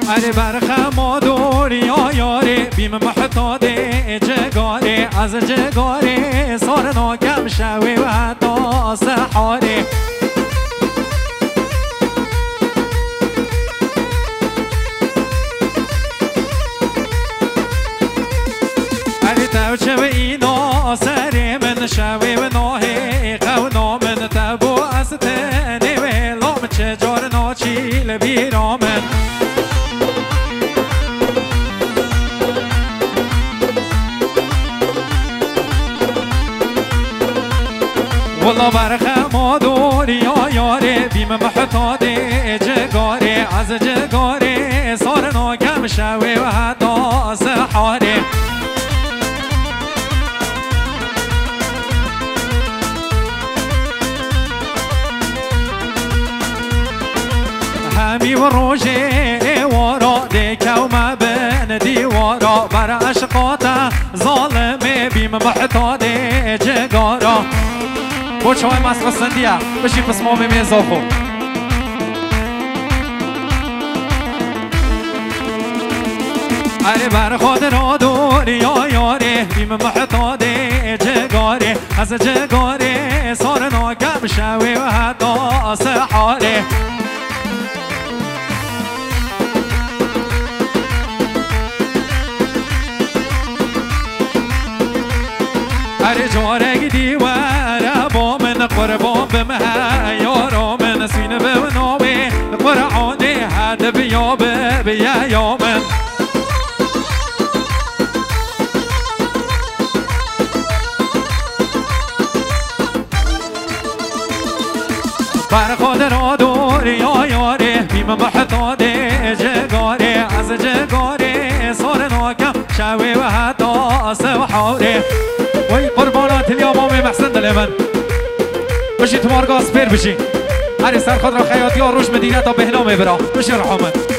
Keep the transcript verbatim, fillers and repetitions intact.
اری برخ ما دوری یا یاری بیم محتاده جگاری از جگاری سار ناکم شوی و حتی سحاری اری توچه و اینا سری من شوی و ناهی قونا من تبو از تنی و لام چجار ناچیل بیرامن والله برخ ما دوری یا یاری بیم محتاده جگاری از جگاری سار ناکم شوی و حتی سحاری همی و روژه وارا دیکه و مبن دیوارا بر عشقات ظالمه بیم محتاده جگارا بوچه های مصر سندیه بشین پس ما بیم اضافه اری بر خود را دوری یا یاری بیم محتاده جگاری از جگاری سار ناکم شوی و حتی سحاری اری جارگ دیواره با من قربان بمه یارا من سینه به ناوی قرآنی حد بیا به بیا یا من بر خود را دوری یا یاری بیم محتاده جگاری از جگاری سار ناکم شوی و حتی سحاری وای قربانات اليوم محسن دل من بشی تو مارگاس پیر بشی هری سر خود را خیاطی ها روش مدینه تا بهنامه برا بشی رحمت